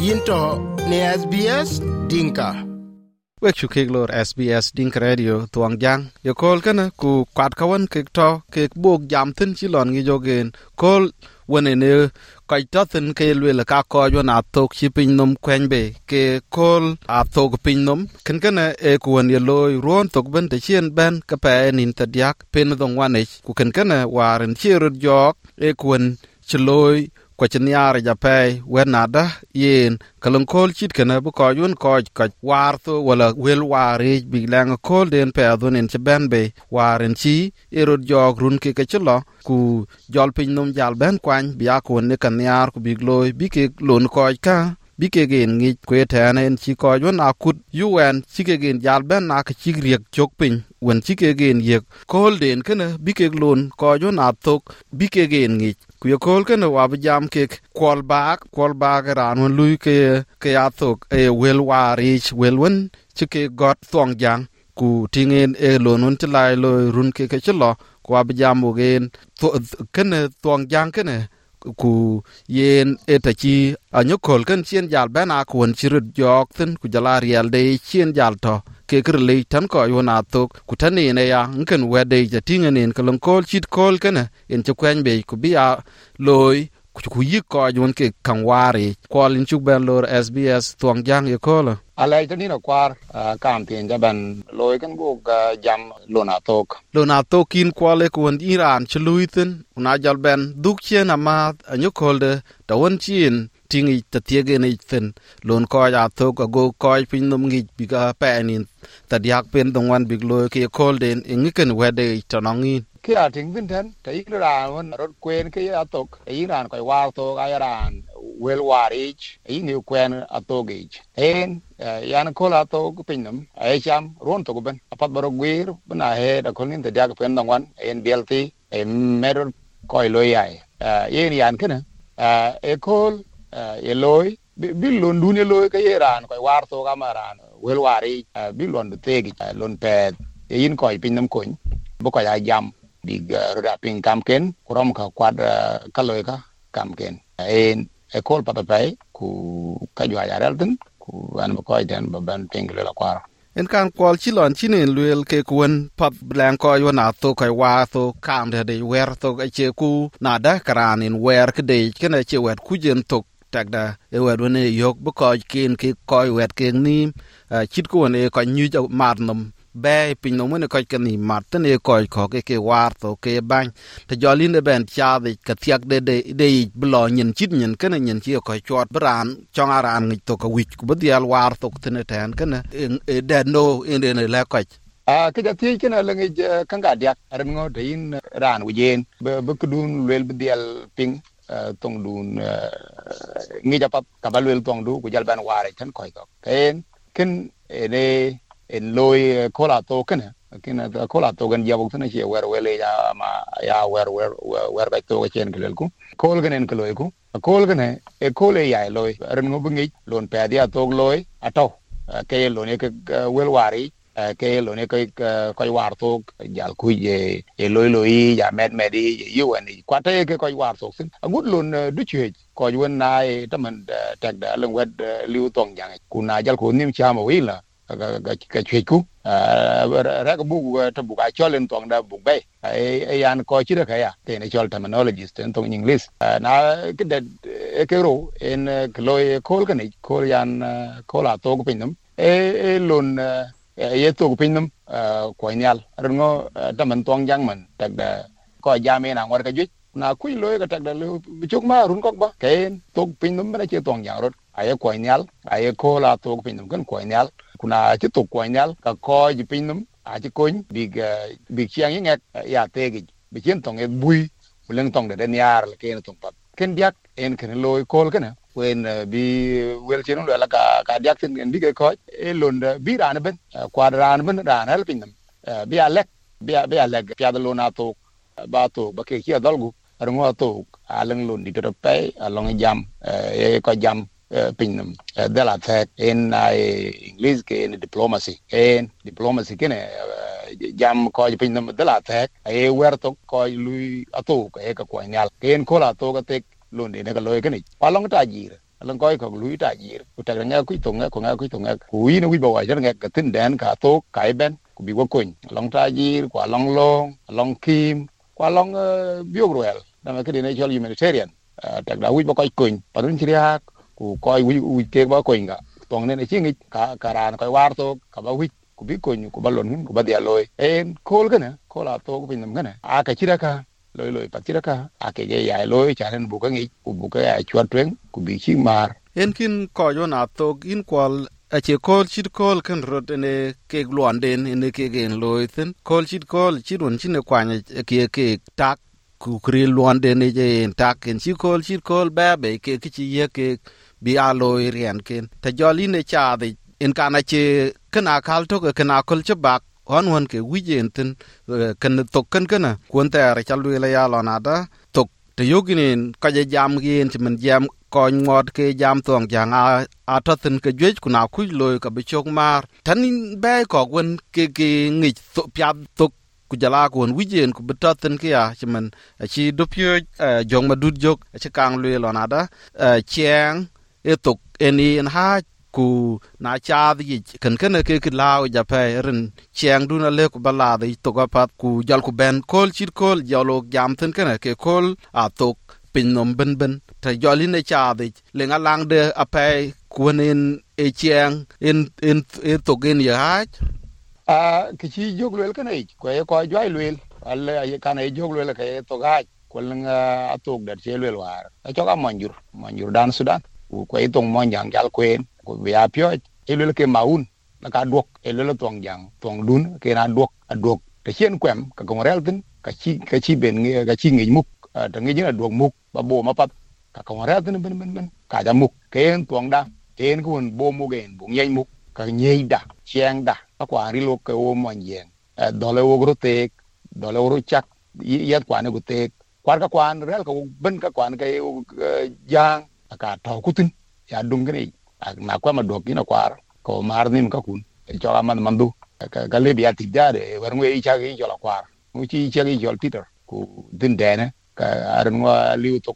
Yinto ne SBS Dinka. Wek chukik lor SBS Dinka Radio tuang jang. Yo kol kana ku kwat kawan kek to kek buk jam tin chilon ngi jogen. Kol wane ne kai tathin ke lwela ka ko yo na tok chi pin nom kwen be ke kol a tok pin nom ken kana e ku wan ye loy ron tok ben te chien ben ka pe nin ta diak pen dong wane ku ken kana waren chirut jok e ku wan chloy kwa chiniare japay wenada yen kalankol chit kana bu ko yun ko ka war to wala wel ware biglang kol den pe adun en chben be waren chi erod jog run ke ke chlo ku jol pin nom jal ben kwan biya ko ne kan yar ku bigloy bi ke lon ko ka bi ke gen ngi kwetane en chi ko yun akut UN chi ke gen jal ben na ka chi riek chok pin wen chi ke gen yek kol den kana bi ke lon ko yun atok bi ke gen ngi kuya kol kana wab jam ke kwal bag ran won lui ke atok e wel warich welwen chike got thong jang ku tingen e lonun tilai lo run ke chlo ku wab jam ogen kana thong jang kana ku yen etachi anyokol kan chien jal bana kun chirut jok tin ku jala riel de chien jal to ke krle tan ko yona tok ku tani ne ya nken wede ja tingen en kolon kol chit kol kana en chukwen be ku bia loy ku yik ko yon ke kanwari kol in chuk ben lor SBS tuang jang ye kola alai tani no kwar kam tin jaban loy kan buk jam lona tok kin kwale kun Iran chluitin una jal ben duk chen ama anyokol de tawon chin tingi tatiege ne ten lon ko ya tok go ko pin nom ngi biga penin tadiak pen dongwan big loy ke kol den ngiken wede tanongin ke ating bin tan tai ran won rot kwen ke atok Iran ko war to Iran wel warich ni kwen atogich en yan kola to pinnum ay cham ron to ben apat baro gwir bana he da konin te diak pen dongwan en BLT en meror koy loyai yen yan kana e kol e loy bilon dune loy ke Iran ko war to kamaran wel wari bilon de tegi lon ped yin koy pinnum koñ bu ko ya jam big raping kamken kurom ka kwad kaloy ka kamken en e kol papa pay ku kajwa ya relten ku an ko den ban pingle la kwar en kan kwal chilon chinen luel ke kun pap blank ko yona to kai wa to kam de wer to che ku na da karanin wer ke de kena che wer ku jen to tagda e wer ne yok bu ko kin ke ko wer ke nim chit ko ne ko nyu marnom be pin no mene ko kani martene ko ke war to ke ban te jolin de ben cha de ka tiak de blo nyin chit nyin kana nyin chi ko chot bran chong aran ngi to ka wich ku bdial war to tene ten kana e de no in de le ko ke ja ti kana le ngi kanga diak ran ngo de in ran wijen be kudun lel bdial ping tong dun ngi japat ka balwel tong du ku jal ban ware tan ko ken ene en loy kola to kana kina kola to gan jabok tana che wer wele ya ma ya wer ba to chen kelel ku kol ganen ko loy ku kol gane e kol e ya loy ren ngo bungi lon pa dia to loy ato ke lo ne ke wel wari ke lo ne ko war to jal ku ye e loy ya medi yu ani kwate ke ko war to sin ngut lon du che ko yun nai tamen tag da lon wed liu tong yang ku na jal ko nim cha ma wi la ga chweku ra ga bu ta bu ga cholen tong da bu bay ai yan ko chi da kaya te ne chol terminologist en tong english na ke de ke ro en kloy kol kan kol yan kol a to ko pinum e lon ye to ko pinum ko nyal rongo ta man tong jang man tak da ko jame na ngor ka ju na kuy loy ka tak da lu chuk ma run kok ba ken to pinum ba che tong jang rot ay ko nyal ay ko la to ko pinum kan ko nyal kuna ci to ko nyal ka ko ji pinum a ci koñ big chiang ngek ya tegi bi chen tong e bui bulen tong de nyar la ken tong pat ken diak en ken loy kol kana wen bi wel chen la ka diak tin en bi ke ko e lon bi ran ben kwadran ben ran hal pinum bi alek ya de lona to ba to ba ke ya dalgu rongo to aleng lon di to pe along jam e ko jam pinum de la tek en english ke en diplomacy kene jam ko pinum de la tek e werto ko lui ato ke ko nyal ken ko la to ke lon de ne ko loy kene palong ta jir lan koi ko lui ta jir ku ta nga ku tonga ko nga ku tonga ku ina wi bawa jar nga ka tin den ka to kai ben ku bi ko kun long ta jir kwa long kim kwa long biogruel da ma ke ne jol humanitarian ta da wi ba koi kun parun chiria ku koi wi ke ba ko nga tong ne chi ngi ka ran koi war to ka ba wi ku bi kun ku ba lon ku ba dia loy en kol kana kola to ku bin nam kana a ka chira ka lôi patira ka ake ge ya lôi chanen buka ngi ku buka ya chwa twen ku bi chi mar en kin ko yo na to in kwal a che kol chit kol kan rot ne ke gluan den ne ke gen lôi ten kol chit un chine kwanya ke tak ku kri luan den ne je tak en chi kol ba be ke chi ye ke bi a lôi rian ken ta joli ne cha de en kana che kana kal to kana kol che bak on ke wijen tin kan tokkan kana kunta ra chalu la ya la nada tok te yoginin ka je jam gien ti men jam ko ngot ke jam tong janga atatin ke jwej kuna ku loy ka bi chok mar tanin be ko wen ke ngi pya tok ku jala ko wijen ku bitatin ke ya ti men chi do pyo jong ma dut jok chi kang loy la nada cheng e tok eni en ha ku na cha di kan ke lao ja pe ren cheng du na le ku bala di to ka pat ku jal ku ben kol chit kol jalo jam ten ke kol a tok pin nom ben ta joli ne cha di le nga lang de a pe ku nen e cheng en to gen ya a ke chi jog lel kana ko jwai lel alle ay kana jog lel ke to ga ko nga atok dat che lel war a cho ka manjur dan Sudan ku ko tong mon jang jal kwen ko bi apyo elul ke maun la ka dok elul tong jang tong dun ke na dok te chen kwem ka kong rel tin ka chi ben nge ka chi ngi muk ta ngi jina dok muk ba bo ma pat ka kong rel tin ben ka ja muk ken tong da ten kun bo mu gen bu nyai muk ka nyei da cheng da ka kwa ri lo ke o mon yen dole wo gro tek dole wo chak yat kwa ne gu tek kwar ka kwan rel ka ben ka kwan ke jang ka taw kutin ya dung gani na kwa ma dok ina kwar ko mar nim ka kun cho man mandu ka le biya ti dare war ngwe cha gi jo la kwar mu chi cha gi jo Peter ku din dene ka aran wa liu tok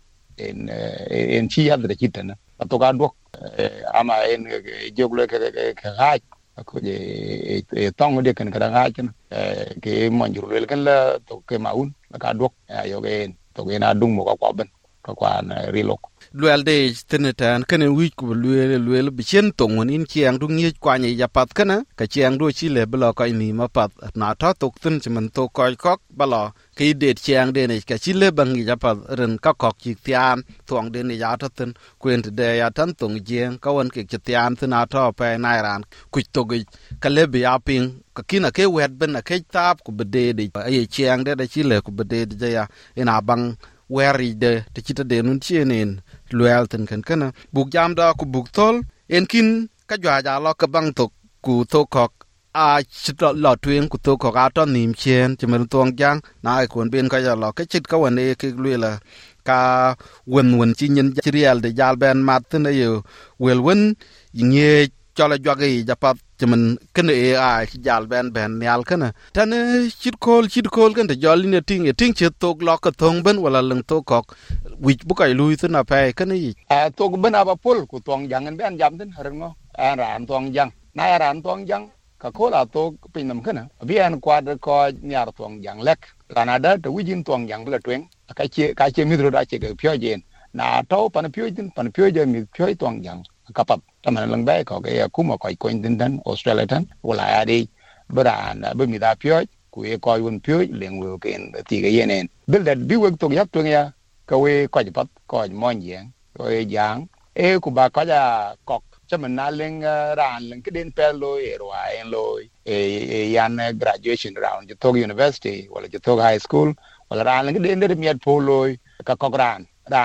en chi ya de kitana to ka dok ama en jogle ke ha ko je tong de kan ka ha chen ke manjur le kan la to ke maun ka dok yo gen to ge na dung mo ka kwa ben ka kwa na rilok luel de tenetan kene wi ku luel bi chen tongun in chiang dung ye kwa ni ya pat kana ka chiang do chi le blo ka ni ma pat na ta tok tin chiman to ko kok balo ki de chiang de ne ka chi le bang ya pat ren ka kok chi tian tong de ne ya ta tin kwen de ya tan tong jeng ka won ke chi tian tin na to pe na ran ku to gi ka le bi ya ping ka kina ke wet ben na ke tap ku bede de ye chiang de chi le ku bede de ya ina bang weri de te chita de nun chienen luel ten kan kana buk jam da ku buk tol en kin ka jwa ja lo ka bang tok ku to kok a chita lo tuen ku to kok a to nim chen chimen tong jang na ai kon ben ka ja lo ka chit ka wan e ke luela ka wen chi nyen riel de jal ben mat ten yo wel wen nye chola jwa ge ja pat chimen kene e a jal ben nyal kana tan chit kol kan de jol ne ting che tok lo ka thong ben wala leng to kok wich bu kai lui tin a pe kan yi a to ben aba pol ku tong jang ben jam tin ren an ran tong jang na ran tong jang ka ko la to pin nam kana bi an kwa de ko nyar tong jang lek canada to wijin tong jang la twen ka che mi ro da che ke pyo jen na to pan pyo je mi pyo tong jang ka pap taman lang ba ko ke ku ma ko tin dan australia tan wala adi bran be mi da pyo ku e ko un pyo leng wo ken ti ke yenen bil dat bi wo to yak to ya ka we ko pat ko mon yen ko jang e ku ba ka ja kok chaman na leng ran leng ke den pel lo e ro en lo e yan graduation round to university wala to high school wala ran leng den de mi po lo ka kok ran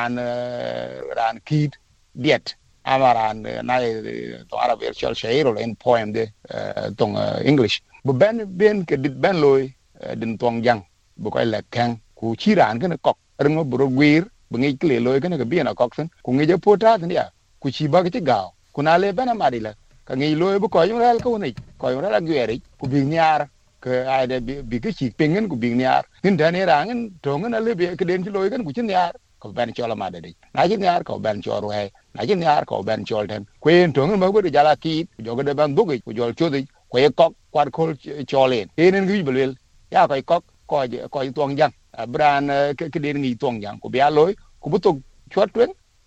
kid diet amaran na to arab virtual shairo en poem de tong english bu ben ke dit ben loy din tong jang bu koy le kang ku chi ran ke kok rengo bro gwir bu ngi kle loy ke ke bien kok sen ku ngi je pota tin ya ku chi ba ke gaw ku na le ben amadi la ka ngi loy bu ko yung rel ko ni ko yung rel gweri ku bi nyar ke ai de bi ke chi pengen ku bi nyar tin dan era ngen to ngen le bi ke den chi loy kan ku chi nyar ko ben chola ma de na jin yar ko ben choro he na jin yar ko ben chol ten kwen to ma ko jala ki jo ga de ban dugi ko jol chodi ko e kok kwat kol cholen enen gi belwel ya ko kok ko tuong jang bran ke den ngi tuong jang ko bia loy ku butok chot twen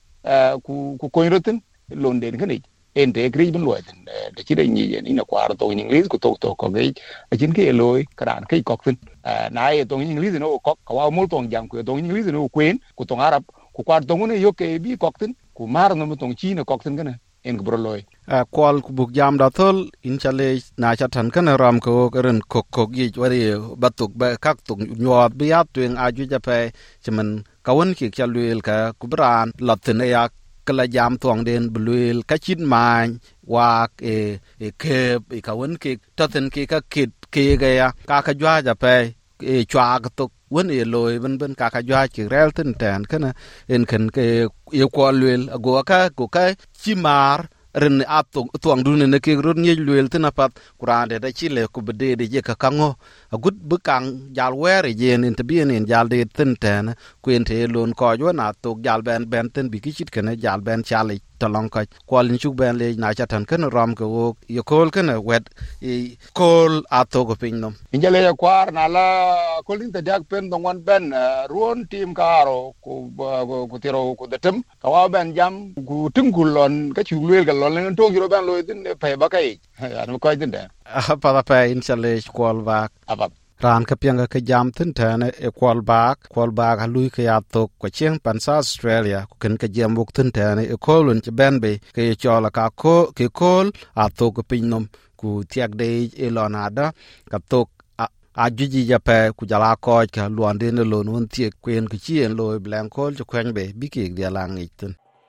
ku ko rotin lon den kani en te kri ben loy den de chi de ni ni na kwar to in english ku to ko ngi jin ke loy kran ke kok tin na e to in english no kok ka wa mol tuong jang ku to in english no kwen ku tong arab ku kwar to ne yo ke bi kok tin ku mar no tong chi na kok tin kana en bro loy kwal ku buk jam da thol in chale na cha tan kana ram ko ren kok gi wari batuk ba kak tung nyot bi ya tuen a ju ja pe chiman kawan ki chalwel ka kubran latin ya kala jam tuang den blul ka chit man wak e kep e kawan ki taten ki ka kit ki ga ya ka jwa ja pe e chwa ka tuk wen e loy ben ka jwa ki rel tin tan kana en kan ke e kwalwel go ka chi mar ren ap tuang dun ne ke run ye lwel tin apat kurande da chile ku bede de je ka kango agut bukang jal were je en tebien en jal de tin tan ku en te lon ko jo na to jal ben tin bi kichit kana jal ben chale talong ka kwalin chuk ben le na cha tan kan ram ko yo kol kana wet e kol ato ko pin nom injale ya kwar na la kolin te dak pen dong wan ben ruon tim karo ku tiro ku detem ka wa ben jam ku tingulon ka chulwel ga lon len to giro ben loy din pe ba kai an ko din da pa pa in chale kwal bak aba ran ka pyanga ka jam tin tane e kwal bak halui ka ya to ko chen pansa Australia ku ken ka jam buk tin tane e kolun che ben be ke chola ka ko ke kol a to ko pin nom ku tiak de e lonada ka to a juji ja pe ku jala ko ka luan de ne lon won tie kwen ku chien loy blank kol jo kwen be bi ke dia lang itin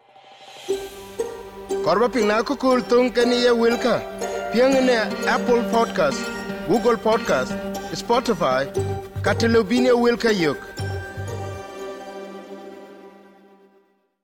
korba pina ko kul tung kani ye wilka piang ne Apple Podcast, Google Podcast, Spotify, Catalobine wilka yok.